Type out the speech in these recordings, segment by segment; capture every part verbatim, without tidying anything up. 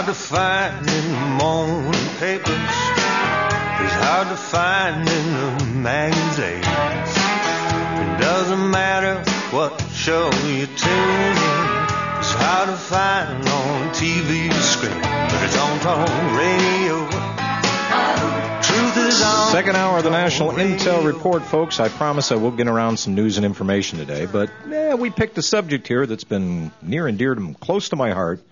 hard to find in the morning papers. It's hard to find in the magazines. It doesn't matter what show you tune in. It's hard to find on T V screen, but it's on talk radio. Truth is on. Second hour of the National Intel Report, folks. I promise I will get around some news and information today, but eh, we picked a subject here that's been near and dear to close to my heart.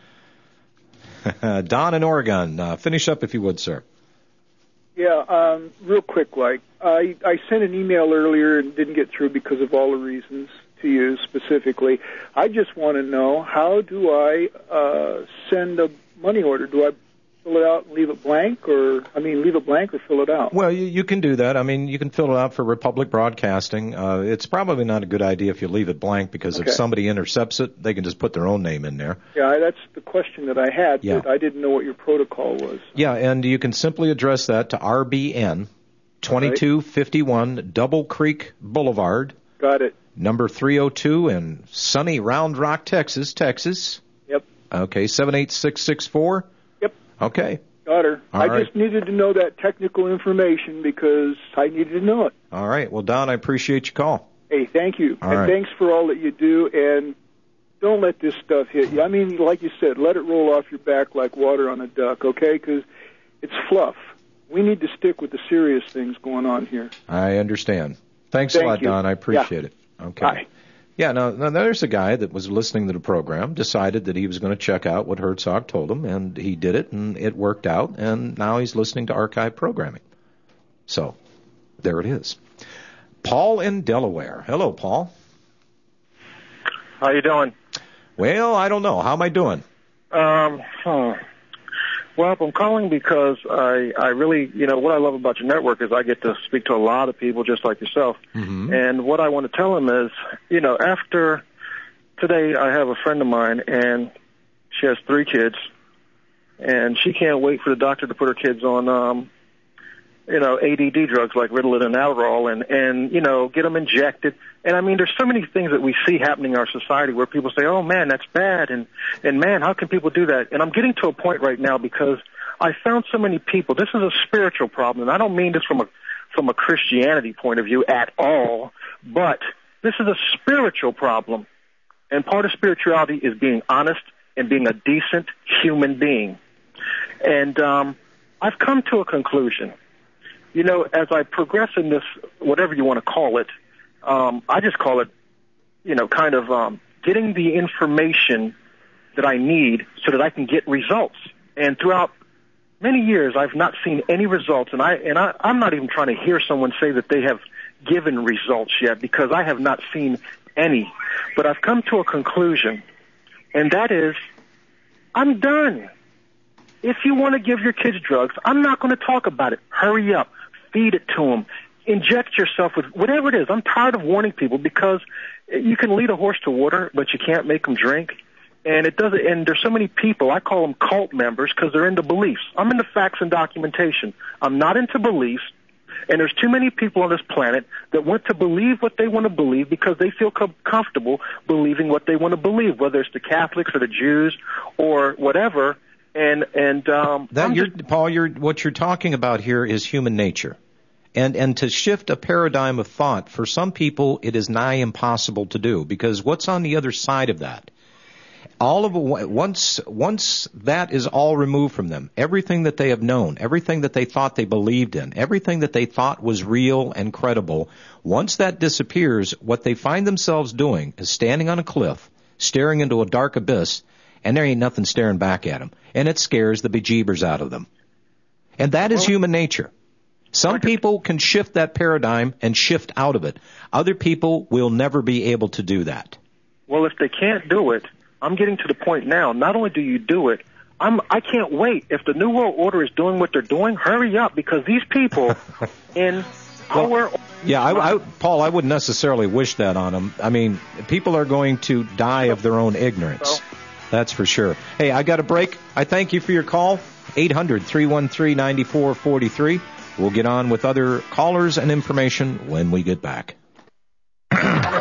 Don in Oregon, uh, finish up if you would, sir. Yeah, um, real quick, like, I, I sent an email earlier and didn't get through because of all the reasons to you specifically. I just want to know, how do I uh, send a money order? Do I fill it out and leave it blank, or, I mean, leave it blank or fill it out? Well, you, you can do that. I mean, you can fill it out for Republic Broadcasting. Uh, it's probably not a good idea if you leave it blank, because okay. if somebody intercepts it, they can just put their own name in there. Yeah, that's the question that I had, yeah. but I didn't know what your protocol was. Yeah, and you can simply address that to R B N, twenty-two fifty-one Double Creek Boulevard. Got it. Number three oh two in sunny Round Rock, Texas, Texas. Yep. Okay, seven eight six six four. Yep. Okay. Got her. All I right. just needed to know that technical information because I needed to know it. All right. Well, Don, I appreciate your call. Hey, thank you. All and right. thanks for all that you do, and don't let this stuff hit you. I mean, like you said, let it roll off your back like water on a duck, okay? Because it's fluff. We need to stick with the serious things going on here. I understand. Thanks thank a lot, you. Don. I appreciate yeah. it. Okay. Bye. Yeah, now, now there's a guy that was listening to the program, decided that he was going to check out what Herzog told him, and he did it, and it worked out, and now he's listening to archive programming. So, there it is. Paul in Delaware. Hello, Paul. How you doing? Well, I don't know. How am I doing? Um, huh. Well, I'm calling because I, I really, you know, what I love about your network is I get to speak to a lot of people just like yourself. Mm-hmm. And what I want to tell them is, you know, after today I have a friend of mine, and she has three kids, and she can't wait for the doctor to put her kids on, um, you know, A D D drugs like Ritalin and Adderall, and, and, you know, get them injected. And, I mean, there's so many things that we see happening in our society where people say, oh, man, that's bad, and, and man, how can people do that? And I'm getting to a point right now because I found so many people. This is a spiritual problem, and I don't mean this from a from a Christianity point of view at all, but this is a spiritual problem. And part of spirituality is being honest and being a decent human being. And um, I've come to a conclusion. You know, as I progress in this, whatever you want to call it, um, I just call it, you know, kind of um, getting the information that I need so that I can get results. And throughout many years, I've not seen any results, and I and I, I'm not even trying to hear someone say that they have given results yet, because I have not seen any. But I've come to a conclusion, and that is, I'm done. If you want to give your kids drugs, I'm not going to talk about it. Hurry up. Feed it to them. Inject yourself with whatever it is. I'm tired of warning people, because you can lead a horse to water, but you can't make them drink. And it doesn't. And there's so many people, I call them cult members, because they're into beliefs. I'm into facts and documentation. I'm not into beliefs. And there's too many people on this planet that want to believe what they want to believe because they feel com- comfortable believing what they want to believe, whether it's the Catholics or the Jews or whatever. And and um, that you're, just, Paul, you're, what you're talking about here is human nature, and and to shift a paradigm of thought for some people it is nigh impossible to do, because what's on the other side of that? All of once once that is all removed from them, everything that they have known, everything that they thought they believed in, everything that they thought was real and credible, once that disappears, what they find themselves doing is standing on a cliff, staring into a dark abyss, and there ain't nothing staring back at them. And it scares the bejeebers out of them. And that is human nature. Some people can shift that paradigm and shift out of it. Other people will never be able to do that. Well, if they can't do it, I'm getting to the point now, not only do you do it, I'm, I can't wait. If the New World Order is doing what they're doing, hurry up, because these people in our... Well, yeah, I, I, Paul, I wouldn't necessarily wish that on them. I mean, people are going to die of their own ignorance. So, that's for sure. Hey, I got a break. I thank you for your call. eight hundred, three one three, nine four four three. We'll get on with other callers and information when we get back.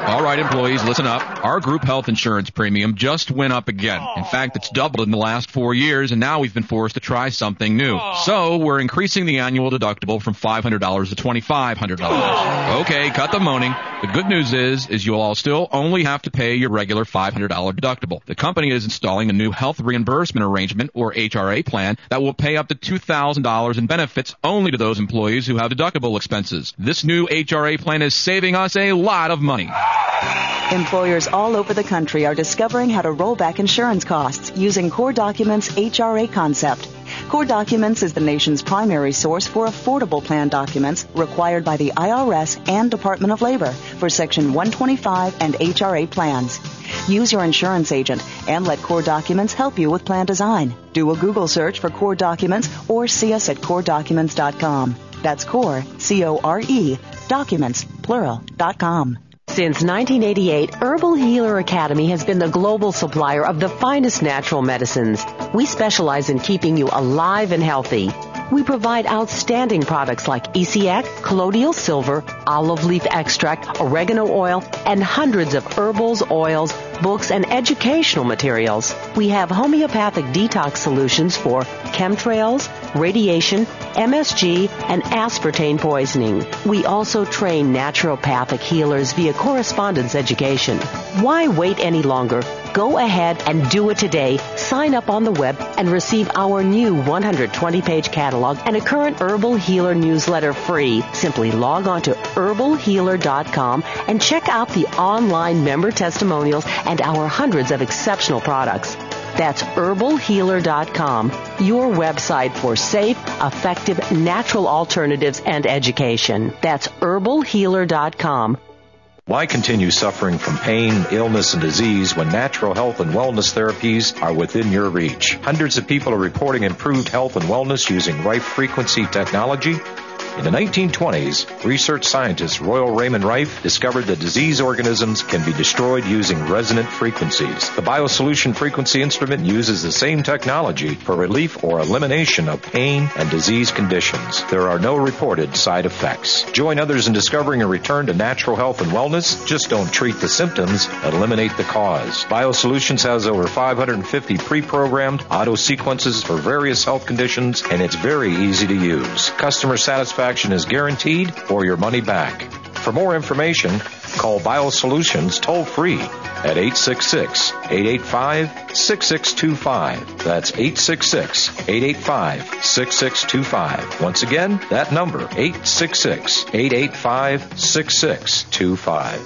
All right, employees, listen up. Our group health insurance premium just went up again. In fact, it's doubled in the last four years, and now we've been forced to try something new. So we're increasing the annual deductible from five hundred dollars to twenty-five hundred dollars. Okay, cut the moaning. The good news is, is you'll all still only have to pay your regular five hundred dollars deductible. The company is installing a new health reimbursement arrangement, or H R A plan, that will pay up to two thousand dollars in benefits only to those employees who have deductible expenses. This new H R A plan is saving us a lot of money. Employers all over the country are discovering how to roll back insurance costs using Core Documents' H R A concept. Core Documents is the nation's primary source for affordable plan documents required by the I R S and Department of Labor for Section one twenty-five and H R A plans. Use your insurance agent and let Core Documents help you with plan design. Do a Google search for Core Documents or see us at core documents dot com. That's Core, C O R E, documents, plural, dot com. Since nineteen eighty-eight, Herbal Healer Academy has been the global supplier of the finest natural medicines. We specialize in keeping you alive and healthy. We provide outstanding products like E C X, colloidal silver, olive leaf extract, oregano oil, and hundreds of herbals, oils, books, and educational materials. We have homeopathic detox solutions for chemtrails, radiation, M S G, and aspartame poisoning. We also train naturopathic healers via correspondence education. Why wait any longer? Go ahead and do it today. Sign up on the web and receive our new one hundred twenty page catalog and a current Herbal Healer newsletter free. Simply log on to herbal healer dot com and check out the online member testimonials and our hundreds of exceptional products. That's herbal healer dot com, your website for safe, effective, natural alternatives and education. That's herbal healer dot com. Why continue suffering from pain, illness, and disease when natural health and wellness therapies are within your reach? Hundreds of people are reporting improved health and wellness using Rife frequency technology. In the nineteen twenties, research scientist Royal Raymond Rife discovered that disease organisms can be destroyed using resonant frequencies. The BioSolution frequency instrument uses the same technology for relief or elimination of pain and disease conditions. There are no reported side effects. Join others in discovering a return to natural health and wellness. Just don't treat the symptoms, eliminate the cause. BioSolutions has over five hundred fifty pre-programmed auto sequences for various health conditions, and it's very easy to use. Customer satisfaction is guaranteed or your money back. For more information, call BioSolutions toll-free at eight six six, eight eight five, six six two five. That's eight six six, eight eight five, six six two five. Once again, that number, eight six six, eight eight five, six six two five.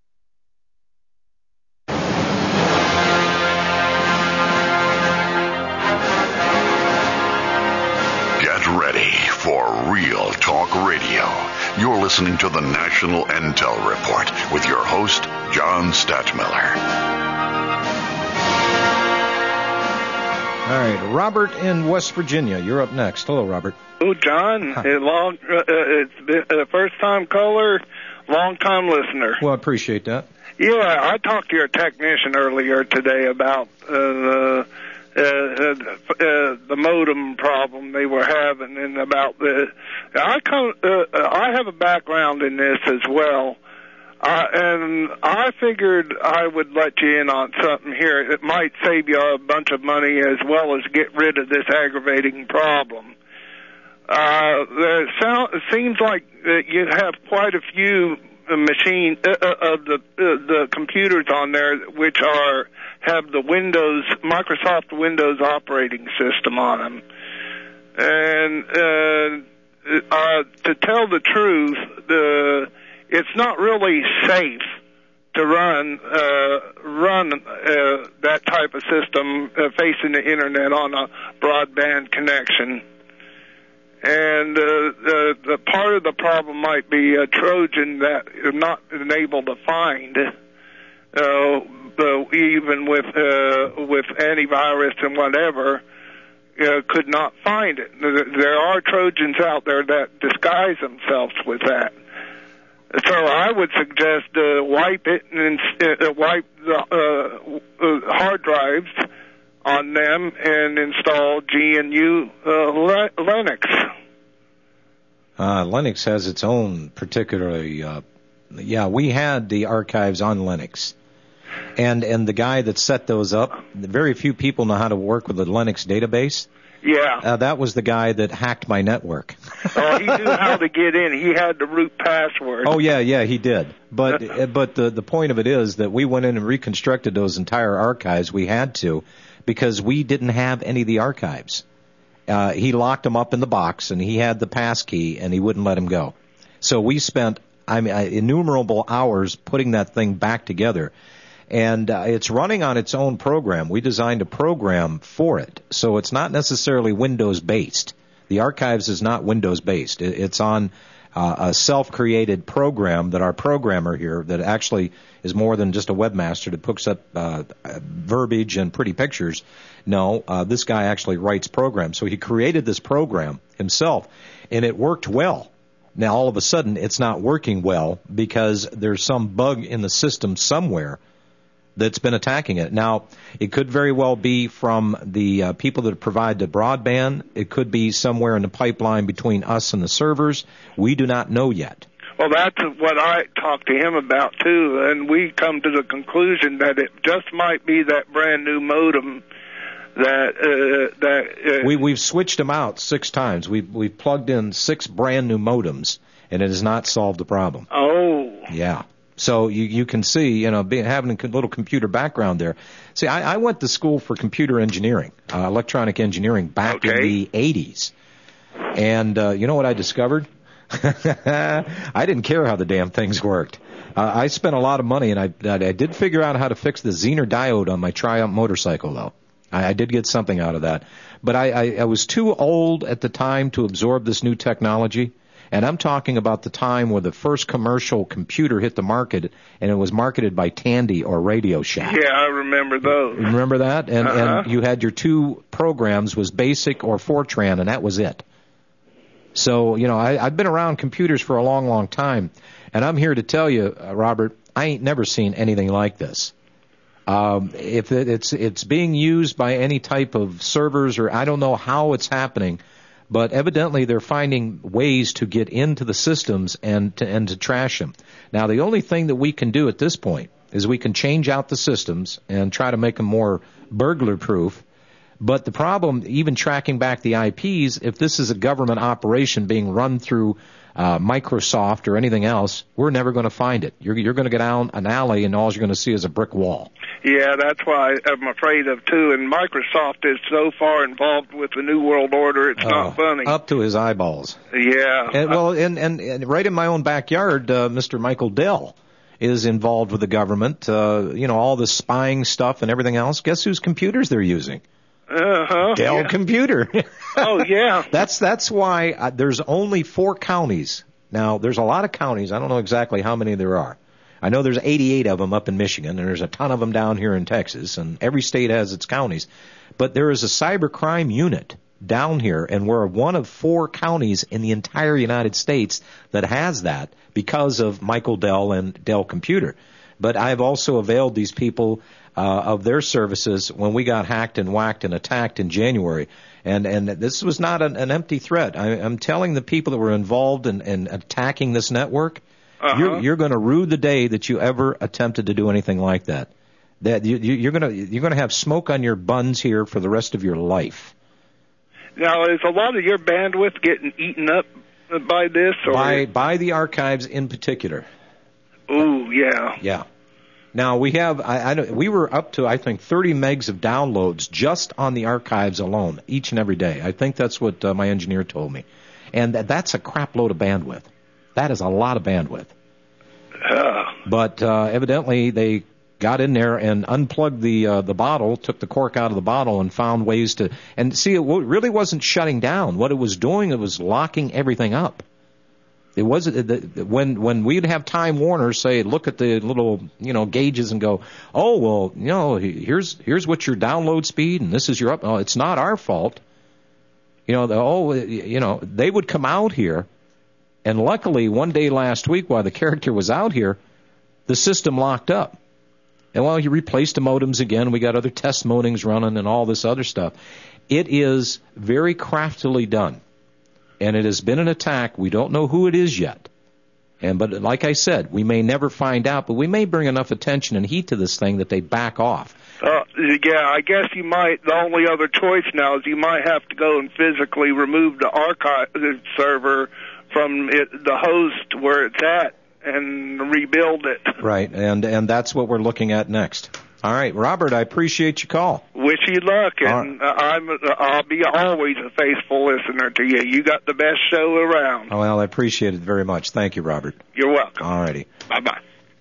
For Real Talk Radio, you're listening to the National Intel Report with your host, John Stadtmiller. All right, Robert in West Virginia, you're up next. Hello, Robert. Oh, John, it long, uh, it's been a first-time caller, long-time listener. Well, I appreciate that. Yeah, I talked to your technician earlier today about uh, the Uh, uh, the modem problem they were having, and about the. I come. Uh, I have a background in this as well, uh, and I figured I would let you in on something here. It might save you a bunch of money as well as get rid of this aggravating problem. Uh, there sound, it seems like uh, you have quite a few machine uh, uh, of the uh, the computers on there which are. Have the Windows, Microsoft Windows operating system on them. And uh, uh, to tell the truth, the, it's not really safe to run uh, run uh, that type of system uh, facing the Internet on a broadband connection. And uh, the, the part of the problem might be a Trojan that you're not able to find. Uh, Uh, even with uh, with antivirus and whatever, uh, could not find it. There are Trojans out there that disguise themselves with that. So I would suggest uh, wipe it and uh, wipe the uh, uh, hard drives on them and install G N U uh, Linux. Uh, Linux has its own particularly uh, Yeah, we had the archives on Linux. And and the guy that set those up, very few people know how to work with the Linux database. Yeah. Uh, that was the guy that hacked my network. Oh, he knew how to get in. He had the root password. Oh, yeah, yeah, he did. But but the, the point of it is that we went in and reconstructed those entire archives. We had to because we didn't have any of the archives. Uh, he locked them up in the box, and he had the pass key, and he wouldn't let them go. So we spent I mean, innumerable hours putting that thing back together. And uh, it's running on its own program. We designed a program for it. So it's not necessarily Windows-based. The archives is not Windows-based. It, it's on uh, a self-created program that our programmer here that actually is more than just a webmaster that puts up uh, verbiage and pretty pictures. No, uh, this guy actually writes programs. So he created this program himself, and it worked well. Now, all of a sudden, it's not working well because there's some bug in the system somewhere that's been attacking it. Now, it could very well be from the uh, people that provide the broadband. It could be somewhere in the pipeline between us and the servers. We do not know yet. Well, that's what I talked to him about, too, and we come to the conclusion that it just might be that brand-new modem that... Uh, that uh, we, we've switched them out six times. We've, we've plugged in six brand-new modems, and it has not solved the problem. Oh. Yeah. So you you can see, you know, being, having a little computer background there. See, I, I went to school for computer engineering, uh, electronic engineering back okay. in the eighties. And uh, you know what I discovered? I didn't care how the damn things worked. Uh, I spent a lot of money, and I, I did figure out how to fix the Zener diode on my Triumph motorcycle, though. I, I did get something out of that. But I, I, I was too old at the time to absorb this new technology. And I'm talking about the time where the first commercial computer hit the market, and it was marketed by Tandy or Radio Shack. Yeah, I remember those. Remember that? And, uh-huh. and you had your two programs, was BASIC or Fortran, and that was it. So, you know, I, I've been around computers for a long, long time, and I'm here to tell you, uh, Robert, I ain't never seen anything like this. Um, if it, it's it's being used by any type of servers, or I don't know how it's happening, but evidently they're finding ways to get into the systems and to, and to trash them. Now, the only thing that we can do at this point is we can change out the systems and try to make them more burglar-proof. But the problem, even tracking back the I Ps, if this is a government operation being run through uh, Microsoft or anything else, we're never going to find it. You're, you're going to go down an alley, and all you're going to see is a brick wall. Yeah, that's why I'm afraid of, too. And Microsoft is so far involved with the New World Order, it's uh, not funny. Up to his eyeballs. Yeah. And, well, and, and, and right in my own backyard, uh, Mister Michael Dell is involved with the government. Uh, you know, all the spying stuff and everything else. Guess whose computers they're using? Uh-huh. Dell yeah. computer. Oh, yeah. That's that's why uh, there's only four counties. Now, there's a lot of counties. I don't know exactly how many there are. I know there's eighty-eight of them up in Michigan, and there's a ton of them down here in Texas, and every state has its counties. But there is a cybercrime unit down here, and we're one of four counties in the entire United States that has that because of Michael Dell and Dell Computer. But I've also availed these people uh, of their services when we got hacked and whacked and attacked in January. And and this was not an, an empty threat. I, I'm telling the people that were involved in, in attacking this network, uh-huh. you're, you're going to rue the day that you ever attempted to do anything like that. That you, you, you're going to you're going to have smoke on your buns here for the rest of your life. Now, is a lot of your bandwidth getting eaten up by this? Or? By by the archives in particular. Oh, yeah. Yeah. Now, we have, I, I don't, we were up to, I think, thirty megs of downloads just on the archives alone, each and every day. I think that's what uh, my engineer told me. And that, that's a crap load of bandwidth. That is a lot of bandwidth. Uh. But uh, evidently, they got in there and unplugged the uh, the bottle, took the cork out of the bottle, and found ways to, and see, it really wasn't shutting down. What it was doing, it was locking everything up. It wasn't when when we'd have Time Warner say, look at the little you know gauges and go, oh well, you know here's here's what your download speed and this is your up. Oh, it's not our fault. You know, the, oh you know they would come out here, and luckily one day last week while the character was out here, the system locked up. And while you replaced the modems again, we got other test modems running and all this other stuff. It is very craftily done. And it has been an attack. We don't know who it is yet. And but like I said, we may never find out, but we may bring enough attention and heat to this thing that they back off. Uh, yeah, I guess you might. The only other choice now is you might have to go and physically remove the archive server from it, the host where it's at, and rebuild it. Right, and and that's what we're looking at next. All right, Robert, I appreciate your call. Wish you luck, and right. I'm I'll be always a faithful listener to you. You got the best show around. Oh, well, I appreciate it very much. Thank you, Robert. You're welcome. All righty. Bye-bye.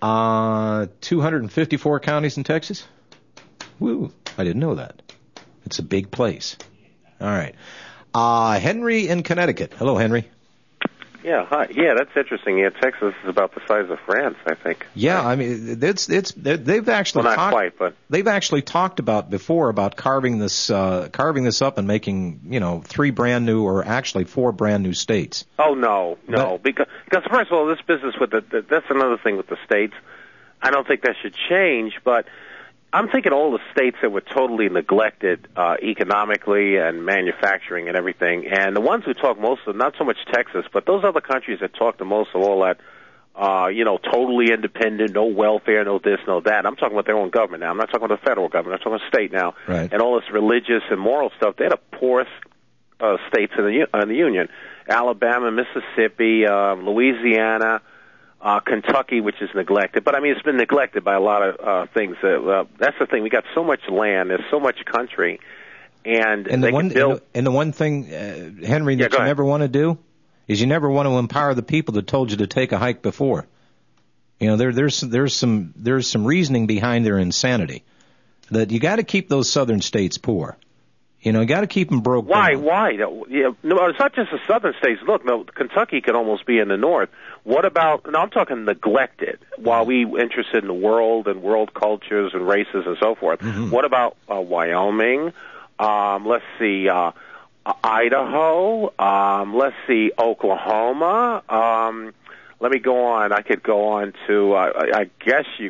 Uh, two hundred fifty-four counties in Texas? Woo, I didn't know that. It's a big place. All right. Uh, Henry in Connecticut. Hello, Henry. Yeah, hi. Yeah, that's interesting. Yeah, Texas is about the size of France, I think. Yeah, I mean, it's it's they've actually well, not talked, quite, but they've actually talked about before about carving this uh, carving this up and making, you know, three brand new or actually four brand new states. Oh no, no, but, because because first of all, this business with the, the that's another thing with the states. I don't think that should change, but I'm thinking all the states that were totally neglected uh, economically and manufacturing and everything, and the ones who talk most of, not so much Texas, but those other countries that talk the most of all that, uh, you know, totally independent, no welfare, no this, no that. I'm talking about their own government now. I'm not talking about the federal government. I'm talking about state now. Right. And all this religious and moral stuff. They're the poorest uh, states in the, in the Union. Alabama, Mississippi, uh, Louisiana, Uh, Kentucky, which is neglected, but I mean it's been neglected by a lot of uh, things. Uh, uh, that's the thing. We got so much land. There's so much country, and, and the they one can build. and, the, and the one thing, uh, Henry, yeah, that you ahead. never want to do is you never want to empower the people that told you to take a hike before. You know, there, there's there's some there's some reasoning behind their insanity. That you got to keep those southern states poor. You know, you got to keep them broke. Why? down. Why? Yeah, no, it's not just the southern states. Look, no, Kentucky could almost be in the north. What about? No, I'm talking neglected. While we interested in the world and world cultures and races and so forth. Mm-hmm. What about uh, Wyoming? Um, let's see, uh, Idaho. Um, let's see, Oklahoma. Um, let me go on. I could go on to. Uh, I, I guess you.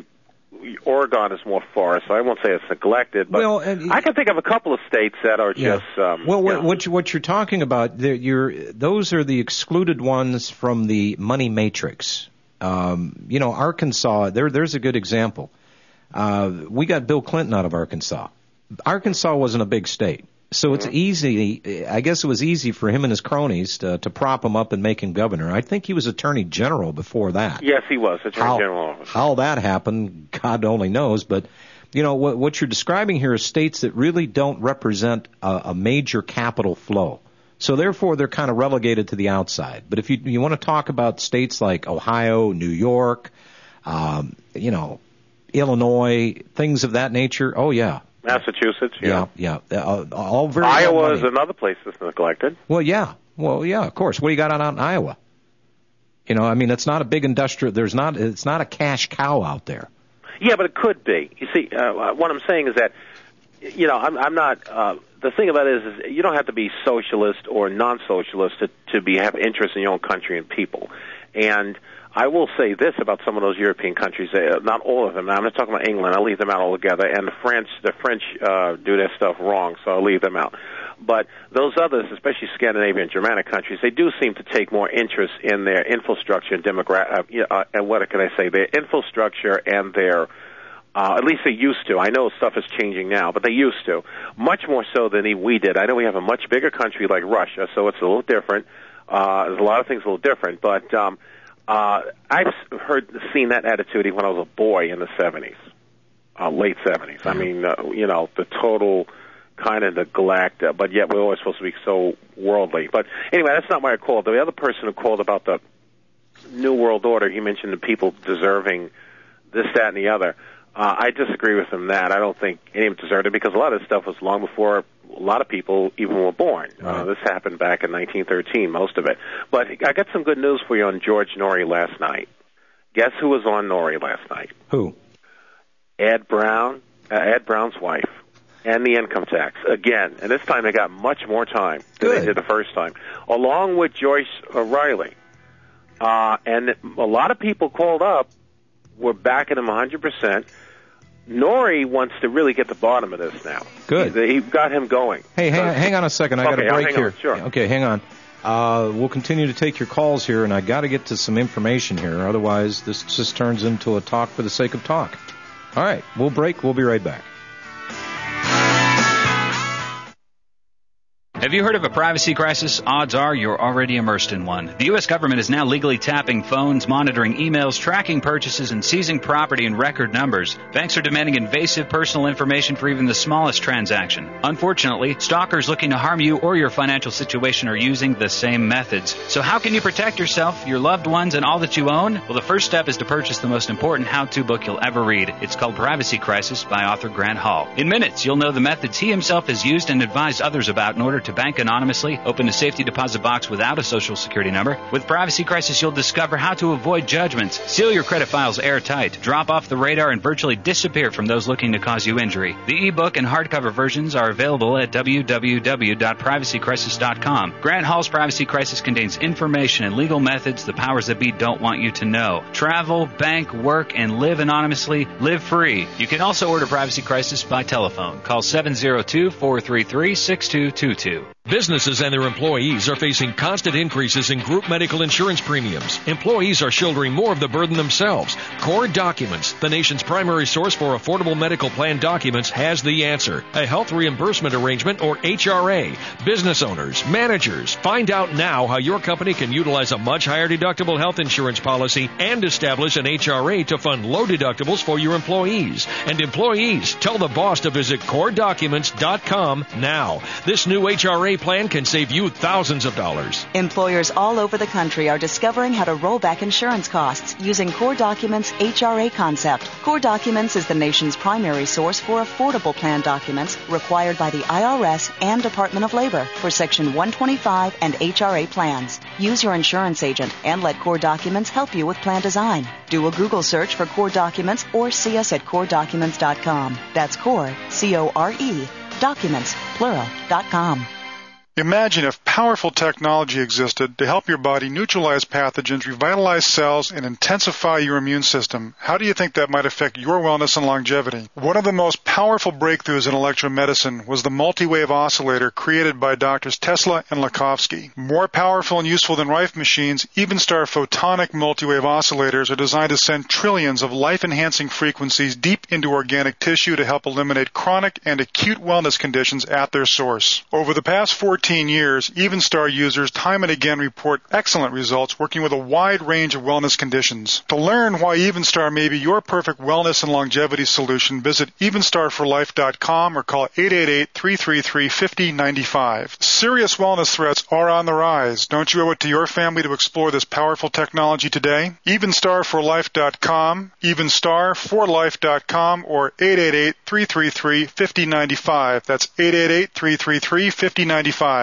Oregon is more forest, so I won't say it's neglected, but well, and, I can think of a couple of states that are yeah. just. Um, well, what, you know. what, you, what you're talking about, you're, those are the excluded ones from the money matrix. Um, you know, Arkansas, there, there's a good example. Uh, we got Bill Clinton out of Arkansas. Arkansas wasn't a big state. So it's easy, I guess it was easy for him and his cronies to, to prop him up and make him governor. I think he was attorney general before that. Yes, he was, attorney how, general. How that happened, God only knows. But, you know, what, what you're describing here is states that really don't represent a, a major capital flow. So therefore, they're kind of relegated to the outside. But if you, you want to talk about states like Ohio, New York, um, you know, Illinois, things of that nature, oh, yeah. Massachusetts, yeah. Yeah, yeah. Uh, all very Iowa is another place that's neglected. Well, yeah. Well, yeah, of course. What do you got out in Iowa? You know, I mean, it's not a big industrial, there's not, it's not a cash cow out there. Yeah, but it could be. You see, uh, what I'm saying is that, you know, I'm, I'm not, uh, the thing about it is, is you don't have to be socialist or non-socialist to, to be, have interest in your own country and people. And I will say this about some of those European countries, uh, not all of them. Now, I'm not talking about England. I'll leave them out altogether. And the French, the French uh, do their stuff wrong, so I'll leave them out. But those others, especially Scandinavian and Germanic countries, they do seem to take more interest in their infrastructure and demogra- uh, uh, and what can I say, their infrastructure and their, uh, at least they used to. I know stuff is changing now, but they used to. Much more so than we did. I know we have a much bigger country like Russia, so it's a little different. Uh, there's a lot of things a little different, but um, uh, I've heard, seen that attitude even when I was a boy in the seventies, uh, late seventies. I mean, uh, you know, the total kind of neglect, uh, but yet we're always supposed to be so worldly. But anyway, that's not why I called. The other person who called about the New World Order, he mentioned the people deserving this, that, and the other. Uh, I disagree with him that. I don't think any of them deserved it because a lot of this stuff was long before a lot of people even were born. Right. Uh, this happened back in nineteen thirteen, most of it. But I got some good news for you on George Norrie last night. Guess who was on Norrie last night? Who? Ed Brown, uh, Ed Brown's wife, and the income tax. Again, and this time they got much more time than Good. they did the first time, along with Joyce O'Reilly. Uh, and a lot of people called up were backing him one hundred percent. Norrie wants to really get the bottom of this now. Good. He, he got him going. Hey, hang, uh, hang on a second. I got okay, a break hang here. On, sure. Okay, hang on. Uh, we'll continue to take your calls here, and I got to get to some information here. Otherwise, this just turns into a talk for the sake of talk. All right, we'll break. We'll be right back. Have you heard of a privacy crisis? Odds are you're already immersed in one. The U S government is now legally tapping phones, monitoring emails, tracking purchases, and seizing property in record numbers. Banks are demanding invasive personal information for even the smallest transaction. Unfortunately, stalkers looking to harm you or your financial situation are using the same methods. So how can you protect yourself, your loved ones, and all that you own? Well, the first step is to purchase the most important how-to book you'll ever read. It's called Privacy Crisis by author Grant Hall. In minutes, you'll know the methods he himself has used and advised others about in order to bank anonymously, open a safety deposit box without a social security number. With Privacy Crisis, you'll discover how to avoid judgments, seal your credit files airtight, drop off the radar, and virtually disappear from those looking to cause you injury. The ebook and hardcover versions are available at w w w dot privacy crisis dot com. Grant Hall's Privacy Crisis contains information and legal methods the powers that be don't want you to know. Travel, bank, work, and live anonymously. Live free. You can also order Privacy Crisis by telephone. Call seven zero two, four three three, six two two two. Businesses and their employees are facing constant increases in group medical insurance premiums. Employees are shouldering more of the burden themselves. Core Documents, the nation's primary source for affordable medical plan documents, has the answer. A health reimbursement arrangement, or H R A. Business owners, managers, find out now how your company can utilize a much higher deductible health insurance policy and establish an H R A to fund low deductibles for your employees. And employees, tell the boss to visit core documents dot com now. This new H R A plan can save you thousands of dollars. Employers all over the country are discovering how to roll back insurance costs using Core Documents' H R A concept. Core Documents is the nation's primary source for affordable plan documents required by the I R S and Department of Labor for Section one twenty-five and H R A plans. Use your insurance agent and let Core Documents help you with plan design. Do a Google search for Core Documents or see us at core documents dot com. That's Core, C O R E, documents, plural, dot com. Imagine if powerful technology existed to help your body neutralize pathogens, revitalize cells, and intensify your immune system. How do you think that might affect your wellness and longevity? One of the most powerful breakthroughs in electromedicine was the multi-wave oscillator created by Doctors Tesla and Lakhovsky. More powerful and useful than Rife machines, Evenstar photonic multi-wave oscillators are designed to send trillions of life-enhancing frequencies deep into organic tissue to help eliminate chronic and acute wellness conditions at their source. Over the past fourteen years, Evenstar users time and again report excellent results working with a wide range of wellness conditions. To learn why Evenstar may be your perfect wellness and longevity solution, visit evenstar for life dot com or call eight eight eight, three three three, five zero nine five. Serious wellness threats are on the rise. Don't you owe it to your family to explore this powerful technology today? evenstar for life dot com, evenstar for life dot com, or eight eight eight, three three three, five zero nine five. That's eight eight eight, three three three, five zero nine five.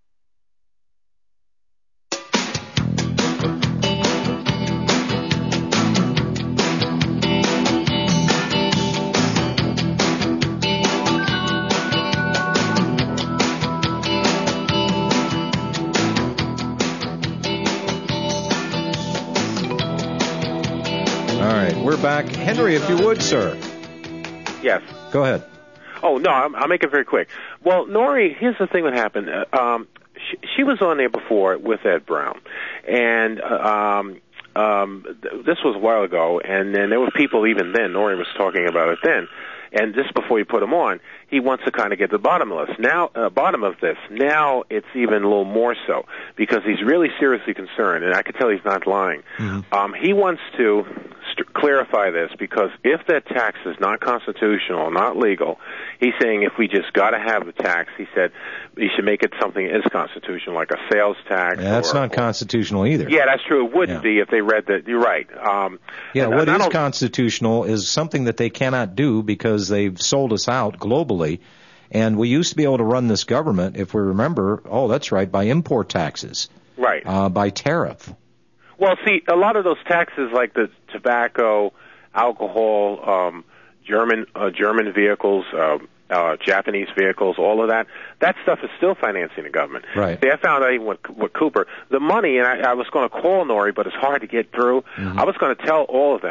All right, we're back. Henry, if you would, sir. Yes. Go ahead. Oh, no, I'm, I'll make it very quick. Well, Nori, here's the thing that happened. Uh, um, she, she was on there before with Ed Brown, and uh, um, um, th- this was a while ago, and then there were people even then, Nori was talking about it then, and just before you put him on, he wants to kind of get to the bottom of this. Now, uh, bottom of this. Now it's even a little more so because he's really seriously concerned, and I can tell he's not lying. Mm-hmm. Um, he wants to st- clarify this because if that tax is not constitutional, not legal, he's saying if we just got to have the tax, he said he should make it something that is constitutional, like a sales tax. Yeah, that's or, not or, constitutional either. Yeah, that's true. It wouldn't yeah. be if they read that. You're right. Um, yeah, and, what and is constitutional is something that they cannot do because they've sold us out globally. And we used to be able to run this government, if we remember, oh, that's right, by import taxes. Right. Uh, by tariff. Well, see, a lot of those taxes, like the tobacco, alcohol, um, German uh, German vehicles, uh, uh, Japanese vehicles, all of that, that stuff is still financing the government. Right. See, I found out even with, with Cooper, the money, and I, I was going to call Nori, but it's hard to get through. Mm-hmm. I was going to tell all of them,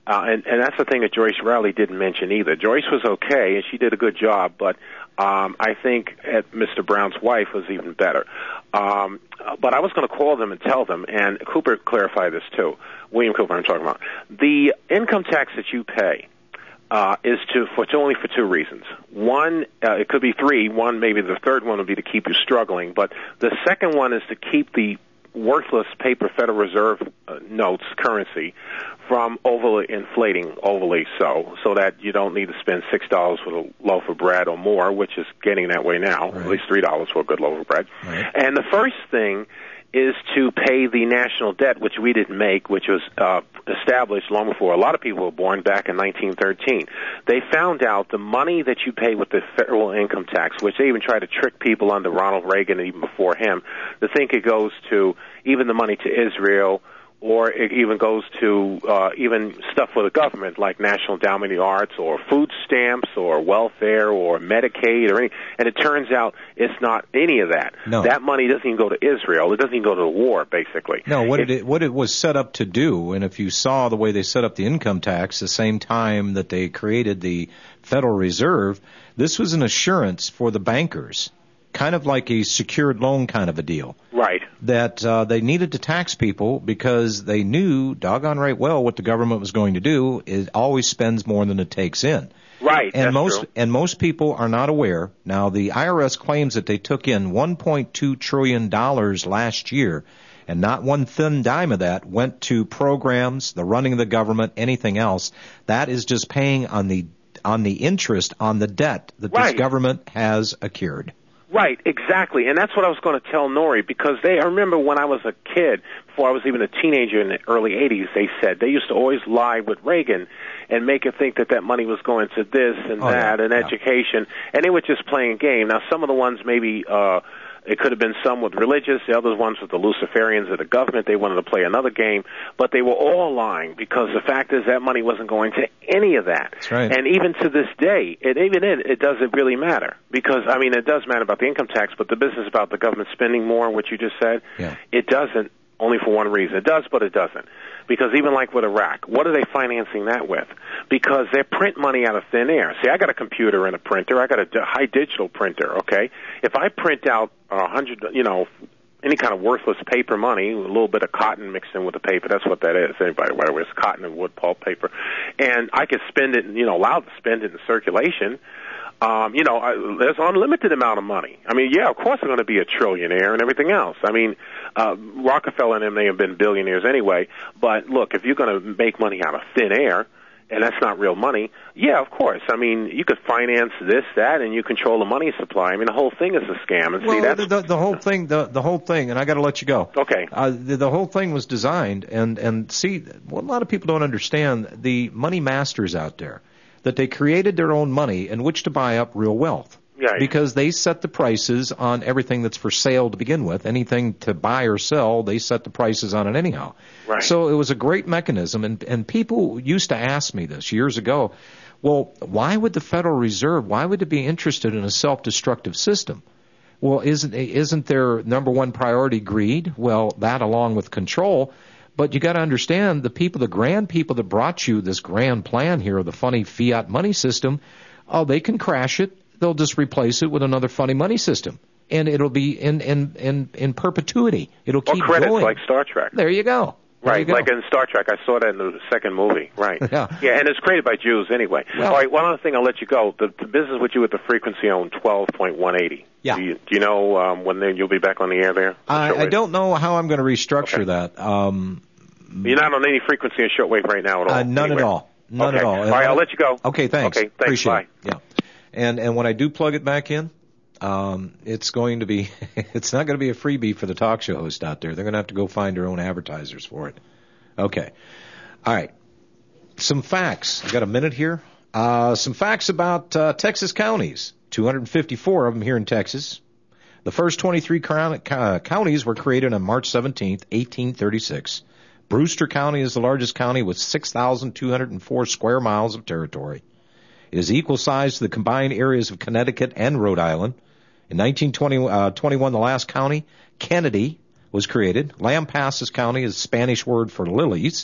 Uh, and, and that's the thing that Joyce Rowley didn't mention either. Joyce was okay, and she did a good job, but um, I think at Mister Brown's wife was even better. Um, but I was going to call them and tell them, and Cooper clarified this too. William Cooper, I'm talking about. The income tax that you pay uh, is to for to only for two reasons. One, uh, it could be three. One, maybe the third one would be to keep you struggling. But the second one is to keep the worthless paper Federal Reserve uh, notes, currency, from overly inflating, overly so, so that you don't need to spend six dollars for a loaf of bread or more, which is getting that way now, right. At least three dollars for a good loaf of bread. Right. And the first thing is to pay the national debt, which we didn't make, which was uh, established long before a lot of people were born, back in nineteen thirteen. They found out the money that you pay with the federal income tax, which they even tried to trick people under Ronald Reagan and even before him, to think it goes to even the money to Israel, or it even goes to uh, even stuff for the government, like National Endowment of the Arts, or food stamps, or welfare, or Medicaid, or any. And it turns out it's not any of that. No. That money doesn't even go to Israel. It doesn't even go to the war, basically. No, what it, it, what it was set up to do, and if you saw the way they set up the income tax, the same time that they created the Federal Reserve, this was an assurance for the bankers, kind of like a secured loan kind of a deal. Right. That uh, they needed to tax people because they knew doggone right well what the government was going to do. It always spends more than it takes in. Right. And that's most true. and most people are not aware. Now, the I R S claims that they took in one point two trillion dollars last year, and not one thin dime of that went to programs, the running of the government, anything else. That is just paying on the on the interest on the debt that right. this government has accrued. Right, exactly. And that's what I was going to tell Nori, because they, I remember when I was a kid, before I was even a teenager in the early eighties, they said they used to always lie with Reagan and make it think that that money was going to this and oh, that yeah, and yeah. education, and they were just playing a game. Now, some of the ones maybe, uh, it could have been some with religious, the other ones with the Luciferians of the government. They wanted to play another game, but they were all lying, because the fact is that money wasn't going to any of that. That's right. And even to this day, it, even it, it doesn't really matter, because, I mean, it does matter about the income tax, but the business about the government spending more, what you just said, yeah. it doesn't, only for one reason. It does, but it doesn't. Because even like with Iraq, what are they financing that with? Because they print money out of thin air. See, I got a computer and a printer. I got a high digital printer, okay? If I print out a hundred, you know, any kind of worthless paper money, a little bit of cotton mixed in with the paper, that's what that is. Anybody, whatever, it's cotton and wood pulp paper. And I could spend it, you know, allowed to spend it in circulation. Um, you know, I, there's an unlimited amount of money. I mean, yeah, of course they're going to be a trillionaire and everything else. I mean, uh, Rockefeller and them, they have been billionaires anyway. But look, if you're going to make money out of thin air, and that's not real money, yeah, of course. I mean, you could finance this, that, and you control the money supply. I mean, the whole thing is a scam. And well, see, that's the, the whole thing, the the whole thing, and I got to let you go. Okay. Uh, the, the whole thing was designed, and and see, what a lot of people don't understand, the money masters out there, that they created their own money in which to buy up real wealth. Right. Because they set the prices on everything that's for sale to begin with. Anything to buy or sell, they set the prices on it anyhow. Right. So it was a great mechanism, and, and people used to ask me this years ago, well, why would the Federal Reserve, why would it be interested in a self-destructive system? Well, isn't isn't their number one priority greed? Well, that along with control. But you got to understand, the people, the grand people that brought you this grand plan here, the funny fiat money system, oh, they can crash it. They'll just replace it with another funny money system, and it'll be in in in, in perpetuity. It'll keep or credits going. like Star Trek. There you go. There Right, you go. like in Star Trek. I saw that in the second movie. Right. Yeah. Yeah, and it's created by Jews anyway. Well, All right, one other thing, I'll let you go. The, the business with you with the frequency on twelve point one eighty. Yeah. Do you, do you know um, when then you'll be back on the air there? I, I don't know how I'm going to restructure Okay. that. Um, You're not on any frequency in shortwave right now at all? uh, none anywhere. at all. None okay. at all. All right, I'll let you go. Okay, thanks. Okay, thanks. Appreciate Bye. it. Yeah. And and when I do plug it back in, um, it's going to be it's not going to be a freebie for the talk show host out there. They're going to have to go find their own advertisers for it. Okay. All right. Some facts. I got a minute here. Uh, some facts about uh, Texas counties. two hundred fifty-four of them here in Texas. The first twenty-three crown, uh, counties were created on March seventeenth, eighteen thirty-six. Brewster County is the largest county with six thousand two hundred four square miles of territory. It is equal size to the combined areas of Connecticut and Rhode Island. In nineteen twenty-one, the last county, Kennedy, was created. Lampasas County is a Spanish word for lilies.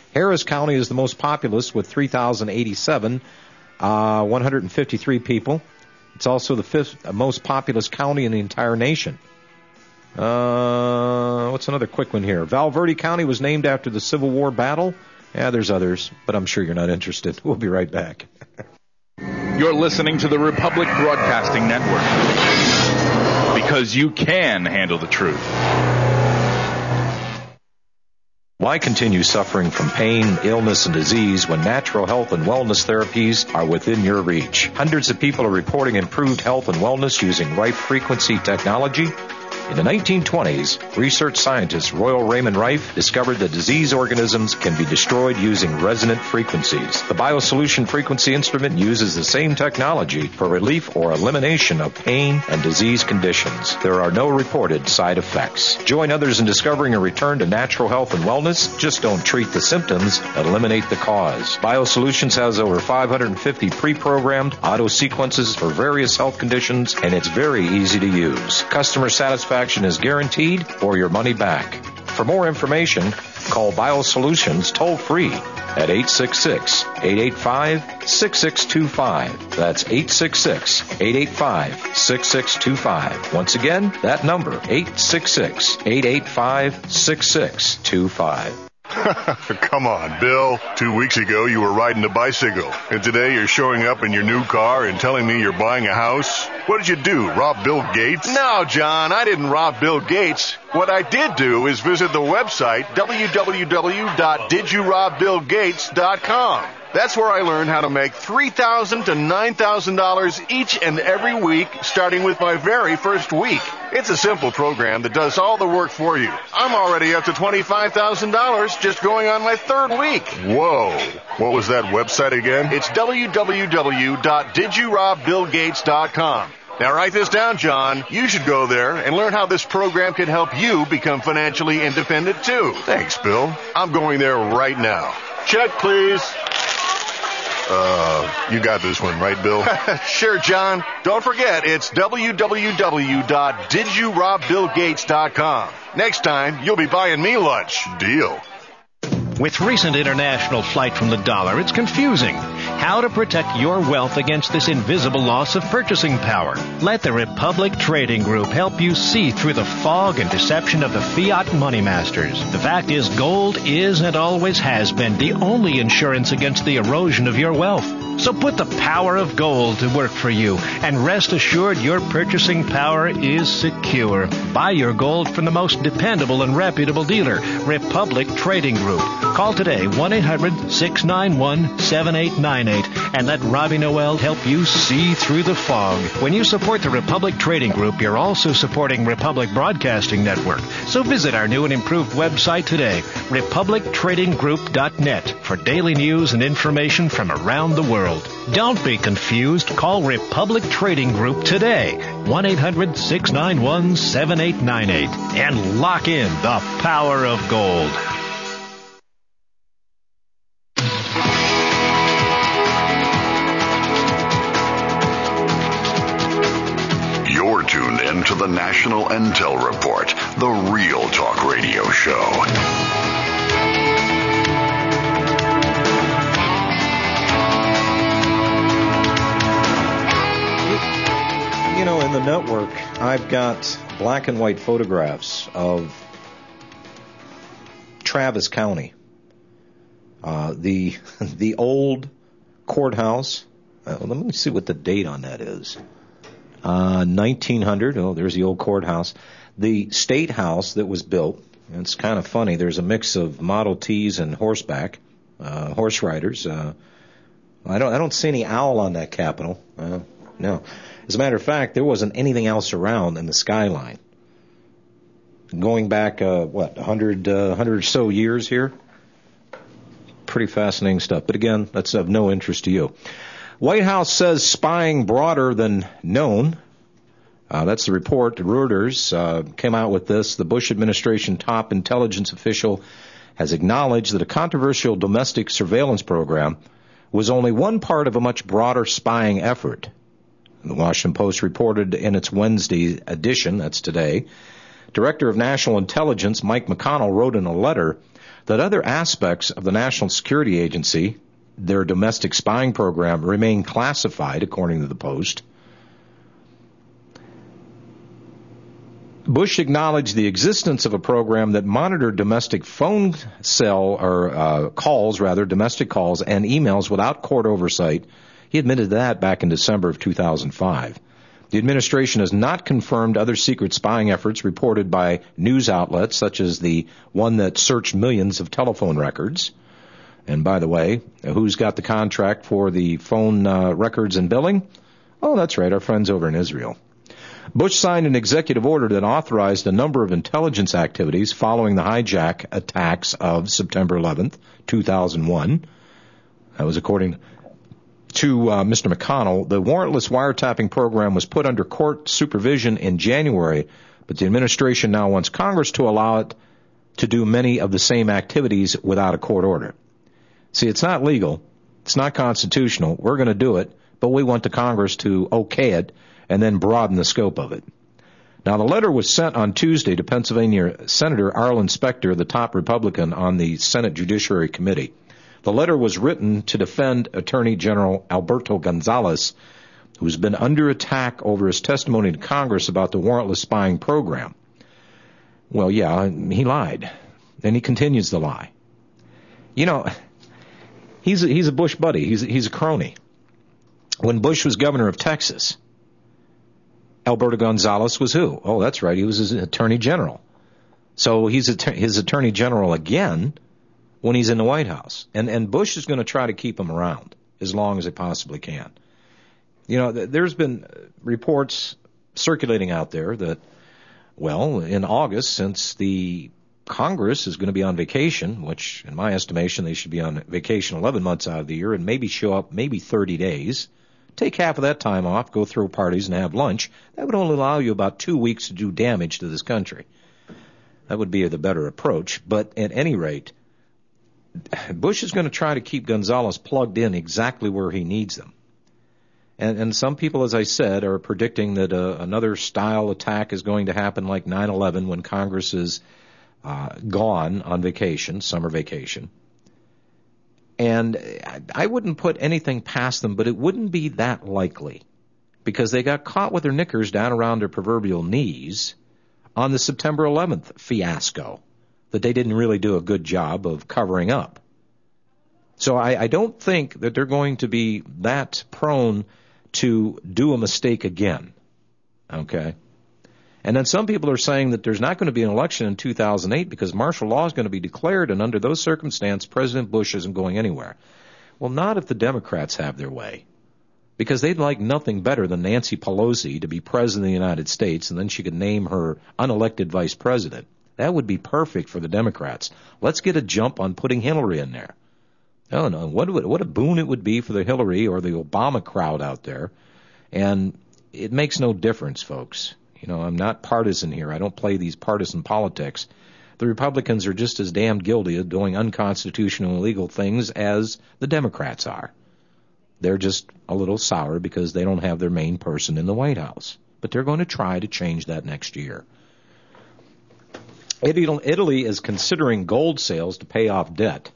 Harris County is the most populous with three thousand eighty-seven, uh, one hundred fifty-three people. It's also the fifth most populous county in the entire nation. Uh, what's another quick one here? Val Verde County was named after the Civil War battle. Yeah, there's others, but I'm sure you're not interested. We'll be right back. You're listening to the Republic Broadcasting Network, because you can handle the truth. Why continue suffering from pain, illness, and disease when natural health and wellness therapies are within your reach? Hundreds of people are reporting improved health and wellness using Rife frequency technology. In the nineteen twenties, research scientist Royal Raymond Rife discovered that disease organisms can be destroyed using resonant frequencies. The BioSolution frequency instrument uses the same technology for relief or elimination of pain and disease conditions. There are no reported side effects. Join others in discovering a return to natural health and wellness. Just don't treat the symptoms, eliminate the cause. BioSolutions has over five hundred fifty pre-programmed auto sequences for various health conditions, and it's very easy to use. Customer satisfaction is guaranteed or your money back. For more information, call BioSolutions toll-free at eight six six, eight eight five, six six two five. That's eight six six, eight eight five, six six two five. Once again, that number, eight six six, eight eight five, six six two five. Come on, Bill. Two weeks ago, you were riding a bicycle. And today, you're showing up in your new car and telling me you're buying a house? What did you do, rob Bill Gates? No, John, I didn't rob Bill Gates. What I did do is visit the website, w w w dot did you rob bill gates dot com. That's where I learned how to make three thousand dollars to nine thousand dollars each and every week, starting with my very first week. It's a simple program that does all the work for you. I'm already up to twenty-five thousand dollars just going on my third week. Whoa. What was that website again? It's w w w dot did you rob bill gates dot com. Now write this down, John. You should go there and learn how this program can help you become financially independent, too. Thanks, Bill. I'm going there right now. Check, please. Uh, you got this one, right, Bill? Sure, John. Don't forget, it's w w w dot did you rob bill gates dot com. Next time, you'll be buying me lunch. Deal. With recent international flight from the dollar, it's confusing. How to protect your wealth against this invisible loss of purchasing power. Let the Republic Trading Group help you see through the fog and deception of the fiat money masters. The fact is, gold is and always has been the only insurance against the erosion of your wealth. So put the power of gold to work for you, and rest assured your purchasing power is secure. Buy your gold from the most dependable and reputable dealer, Republic Trading Group. Call today, one eight hundred, six nine one, seven eight nine eight, and let Robbie Noel help you see through the fog. When you support the Republic Trading Group, you're also supporting Republic Broadcasting Network. So visit our new and improved website today, republic trading group dot net, for daily news and information from around the world. Don't be confused. Call Republic Trading Group today, one eight hundred, six nine one, seven eight nine eight, and lock in the power of gold. You're tuned in to the National Intel Report, the Real Talk Radio Show. You know, in the network, I've got black and white photographs of Travis County, uh, the the old courthouse. Uh, let me see what the date on that is. Uh, nineteen hundred. Oh, there's the old courthouse. The state house that was built. It's kind of funny. There's a mix of Model Ts and horseback, uh, horse riders. Uh, I don't I don't see any owl on that Capitol. Uh, no. As a matter of fact, there wasn't anything else around in the skyline. Going back, uh, what, one hundred, uh, one hundred or so years here? Pretty fascinating stuff. But again, that's of no interest to you. White House says spying broader than known. Uh, that's the report. Reuters uh, came out with this. The Bush administration top intelligence official has acknowledged that a controversial domestic surveillance program was only one part of a much broader spying effort. The Washington Post reported in its Wednesday edition, that's today, Director of National Intelligence Mike McConnell wrote in a letter that other aspects of the National Security Agency, their domestic spying program, remain classified, according to the Post. Bush acknowledged the existence of a program that monitored domestic phone cell or uh, calls, rather, domestic calls and emails without court oversight. He admitted that back in December of two thousand five. The administration has not confirmed other secret spying efforts reported by news outlets, such as the one that searched millions of telephone records. And by the way, who's got the contract for the phone uh, records and billing? Oh, that's right, our friends over in Israel. Bush signed an executive order that authorized a number of intelligence activities following the hijack attacks of September eleventh, two thousand one. That was according to uh, Mister McConnell. The warrantless wiretapping program was put under court supervision in January, but the administration now wants Congress to allow it to do many of the same activities without a court order. See, it's not legal. It's not constitutional. We're going to do it, but we want the Congress to okay it and then broaden the scope of it. Now, the letter was sent on Tuesday to Pennsylvania Senator Arlen Specter, the top Republican on the Senate Judiciary Committee. The letter was written to defend Attorney General Alberto Gonzales, who's been under attack over his testimony to Congress about the warrantless spying program. Well, yeah, he lied, and he continues to lie. You know, he's a, he's a Bush buddy. He's he's a crony. When Bush was governor of Texas, Alberto Gonzales was who? Oh, that's right. He was his attorney general. So he's his attorney general again when he's in the White House. And, and Bush is going to try to keep him around as long as they possibly can. You know, there's been reports circulating out there that, well, in August, since the Congress is going to be on vacation, which in my estimation they should be on vacation eleven months out of the year and maybe show up maybe thirty days, take half of that time off, go throw parties and have lunch. That would only allow you about two weeks to do damage to this country. That would be the better approach. But at any rate, Bush is going to try to keep Gonzales plugged in exactly where he needs them. And, and some people, as I said, are predicting that uh, another style attack is going to happen like nine eleven when Congress is uh, gone on vacation, summer vacation. And I wouldn't put anything past them, but it wouldn't be that likely because they got caught with their knickers down around their proverbial knees on the September eleventh fiasco that they didn't really do a good job of covering up. So I, I don't think that they're going to be that prone to do a mistake again. Okay? And then some people are saying that there's not going to be an election in two thousand eight because martial law is going to be declared, and under those circumstances, President Bush isn't going anywhere. Well, not if the Democrats have their way, because they'd like nothing better than Nancy Pelosi to be president of the United States, and then she could name her unelected vice president. That would be perfect for the Democrats. Let's get a jump on putting Hillary in there. Oh, no, what, what a boon it would be for the Hillary or the Obama crowd out there. And it makes no difference, folks. You know, I'm not partisan here. I don't play these partisan politics. The Republicans are just as damn guilty of doing unconstitutional, illegal things as the Democrats are. They're just a little sour because they don't have their main person in the White House. But they're going to try to change that next year. Italy is considering gold sales to pay off debt.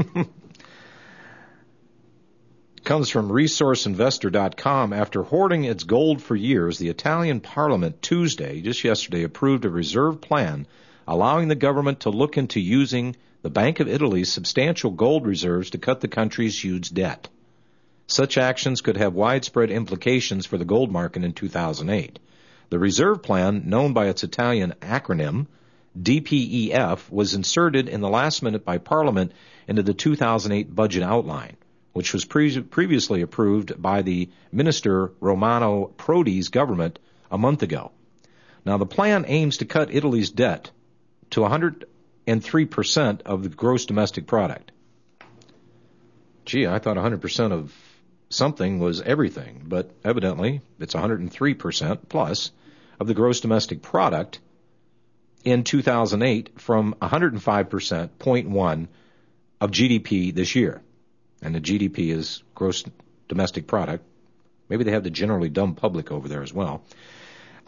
Comes from resource investor dot com. After hoarding its gold for years, the Italian Parliament Tuesday, just yesterday, approved a reserve plan allowing the government to look into using the Bank of Italy's substantial gold reserves to cut the country's huge debt. Such actions could have widespread implications for the gold market in two thousand eight. The reserve plan, known by its Italian acronym, D P E F, was inserted in the last minute by Parliament into the two thousand eight budget outline, which was pre- previously approved by the Minister Romano Prodi's government a month ago. Now, the plan aims to cut Italy's debt to one hundred three percent of the gross domestic product. Gee, I thought one hundred percent of something was everything, but evidently it's one hundred three percent plus of the gross domestic product in two thousand eight from one hundred five percent, zero point one, of G D P this year. And the G D P is gross domestic product. Maybe they have the generally dumb public over there as well.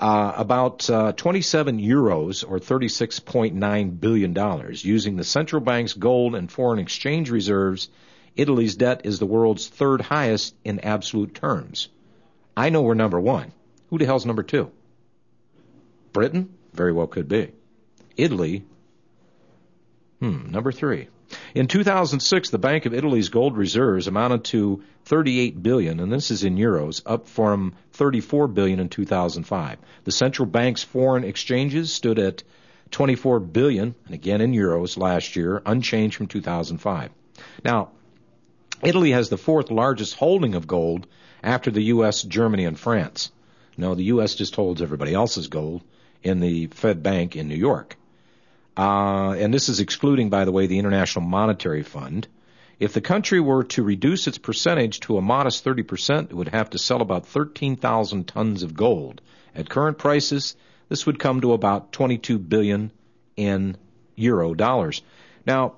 Uh, about uh, twenty-seven euros, or thirty-six point nine billion dollars. Using the central bank's gold and foreign exchange reserves, Italy's debt is the world's third highest in absolute terms. I know we're number one. Who the hell's number two? Britain? Very well could be. Italy? Hmm, number three. In two thousand six, the Bank of Italy's gold reserves amounted to thirty-eight billion dollars, and this is in euros, up from thirty-four billion dollars in two thousand five. The central bank's foreign exchanges stood at twenty-four billion dollars, and again in euros, last year, unchanged from two thousand five. Now, Italy has the fourth largest holding of gold after the U S, Germany, and France. No, the U S just holds everybody else's gold in the Fed Bank in New York. Uh, and this is excluding, by the way, the International Monetary Fund. If the country were to reduce its percentage to a modest thirty percent, it would have to sell about thirteen thousand tons of gold. At current prices, this would come to about twenty-two billion dollars in euro dollars. Now,